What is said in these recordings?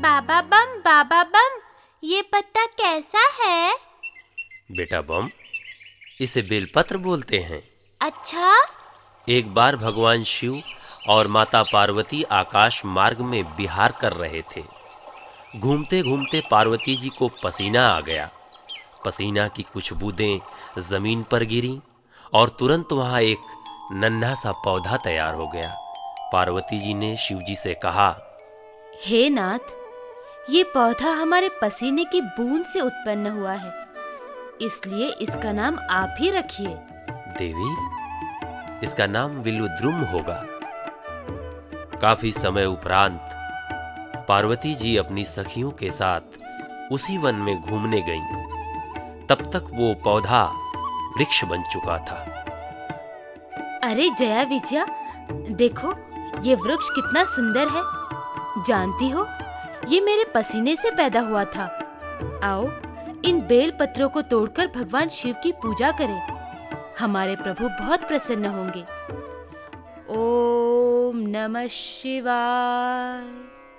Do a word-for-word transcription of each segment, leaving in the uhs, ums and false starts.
बाबा बम बाबा बम, ये पत्ता कैसा है? बेटा बम, इसे बेलपत्र बोलते हैं। अच्छा। एक बार भगवान शिव और माता पार्वती आकाश मार्ग में विहार कर रहे थे। घूमते घूमते पार्वती जी को पसीना आ गया। पसीना की कुछ बूंदें जमीन पर गिरी और तुरंत वहां एक नन्हा सा पौधा तैयार हो गया। पार्वती जी ने शिव जी से कहा, हे नाथ, ये पौधा हमारे पसीने की बूंद से उत्पन्न हुआ है, इसलिए इसका नाम आप ही रखिए। देवी, इसका नाम विल्वद्रुम होगा। काफी समय उपरांत पार्वती जी अपनी सखियों के साथ उसी वन में घूमने गईं। तब तक वो पौधा वृक्ष बन चुका था। अरे जया विजया, देखो ये वृक्ष कितना सुंदर है। जानती हो, ये मेरे पसीने से पैदा हुआ था। आओ, इन बेल पत्रों को तोड़कर भगवान शिव की पूजा करें। हमारे प्रभु बहुत प्रसन्न होंगे। ओम नमः शिवाय,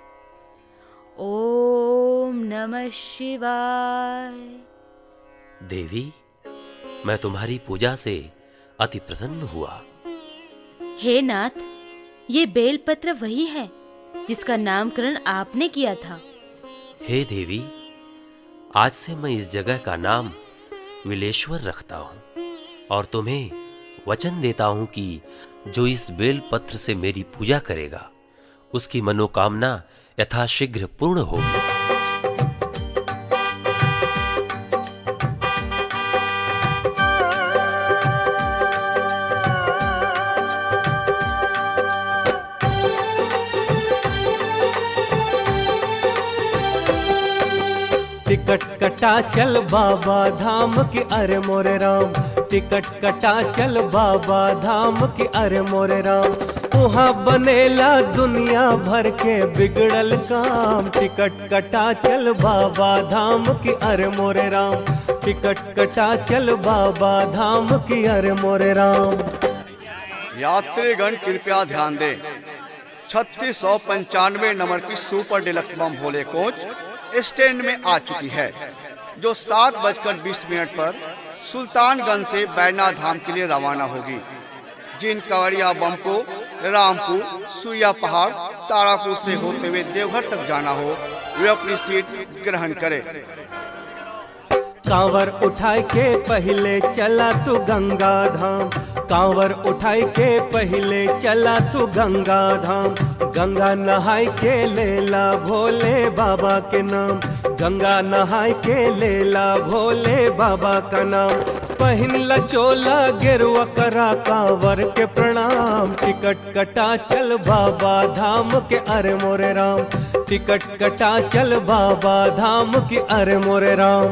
ओम नमः शिवाय। देवी, मैं तुम्हारी पूजा से अति प्रसन्न हुआ। हे नाथ, ये बेलपत्र वही है जिसका नामकरण आपने किया था। हे देवी, आज से मैं इस जगह का नाम विलेश्वर रखता हूँ और तुम्हें वचन देता हूँ कि जो इस बेलपत्र से मेरी पूजा करेगा, उसकी मनोकामना यथाशीघ्र पूर्ण होगी। टिकट कटा चल बाबा धाम की अरे मोरे राम, टिकट कटा चल बाबा धाम की अरे मोरे राम। वहाँ बनेला दुनिया भर के बिगड़ल काम। टिकट कटा चल बाबा धाम की अरे मोरे राम, टिकट कटा चल बाबा धाम की अरे मोरे राम। यात्रीगण कृपया ध्यान दें, छत्तीस सौ पंचानवे नंबर की super deluxe Bam Bhole coach stand में आ चुकी है, जो सात बजकर बीस मिनट पर सुल्तानगंज से बैजनाथ धाम के लिए रवाना होगी। जिन कांवरिया बम को रामपुर, सुइया पहाड़, तारापुर से होते हुए देवघर तक जाना हो, वे अपनी सीट ग्रहण करें। कांवर उठाए के पहले चला तू गंगा धाम, कांवर उठाए के पहले चला तू गंगा धाम। गंगा नहाय के लेला भोले बाबा के नाम, गंगा नहाय के लेला भोले बाबा का नाम। पहन ल चोला गेरुआ करा कांवर के प्रणाम। टिकट कटा चल बाबा धाम के अरे मोरे राम, टिकट कटा चल बाबा धाम की अरे मोरे राम।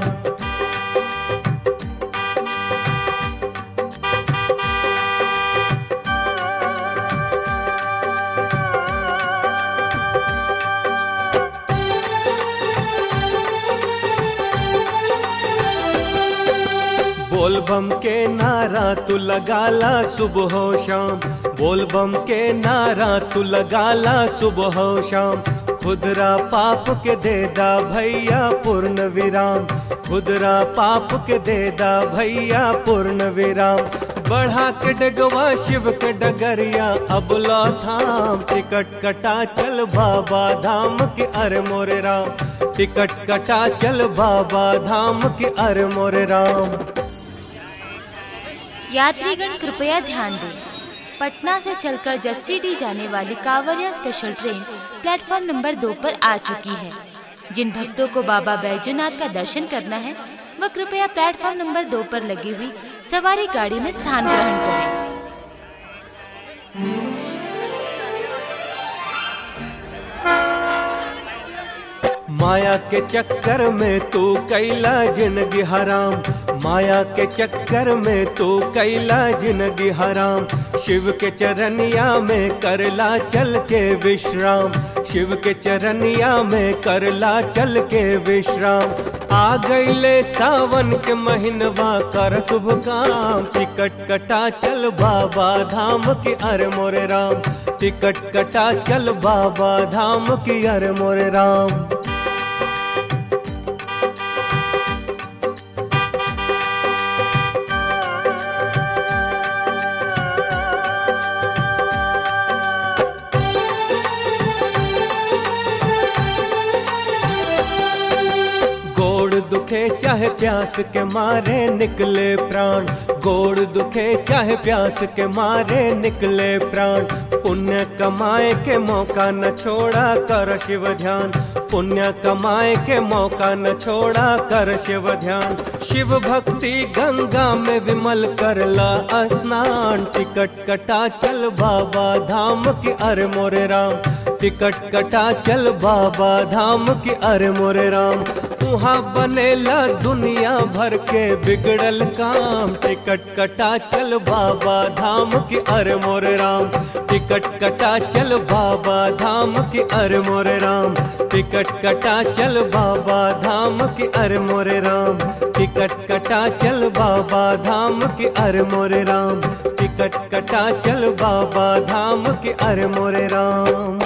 बोल बम के नारा तू लगाला सुबह हो शाम, बोल बम के नारा तू लगाला सुबह हो शाम। खुदरा पाप के देदा भैया पूर्ण विराम, खुदरा पाप के देदा भैया पूर्ण विराम। बढ़ा के डगवा शिव के डगरिया अब लो थाम। टिकट कटा चल बाबा धाम की अरे मोरे राम, टिकट कटा चल बाबा धाम की अरे मोरे राम। यात्रीगण कृपया ध्यान दें, पटना से चलकर जसीडीह जाने वाली कांवरिया स्पेशल ट्रेन प्लेटफॉर्म नंबर दो पर आ चुकी है। जिन भक्तों को बाबा बैजनाथ का दर्शन करना है, वह कृपया प्लेटफॉर्म नंबर दो पर लगी हुई सवारी गाड़ी में स्थान ग्रहण करें। माया के चक्कर में तू कैला जिंदगी हराम, माया के चक्कर में तू कैला जिंदगी हराम। शिव के चरनिया में करला चल के विश्राम, शिव के चरनिया में करला चल के विश्राम। आ गईले सावन के महीनवा कर शुभ काम। टिकट कटा चल बाबा धाम की अरे मोरे राम, टिकट कटा चल बाबा धाम की अरे मोरे राम। गोड़ दुखे चाहे प्यास के मारे निकले प्राण, गोड़ दुखे चाहे प्यास के मारे निकले प्राण। पुण्य कमाए के मौका न छोड़ा कर शिव ध्यान, पुण्य कमाए के मौका न छोड़ा कर शिव ध्यान। शिव भक्ति गंगा में विमल करला स्नान, टिकट कटा चल बाबा धाम की अरे मोरे राम, टिकट कटा चल बाबा धाम की अरे मोरे राम। वहाँ बनेला दुनिया भर के बिगड़ल काम, टिकट कटा चल बाबा धाम की अरे मोरे राम, टिकट कटा चल बाबा धाम की अरे मोरे राम, टिकट कटा चल बाबा धाम की अरे मोरे राम, टिकट कटा चल बाबा धाम की अरे मोरे राम, टिकट कटा चल बाबा धाम की अरे मोरे राम।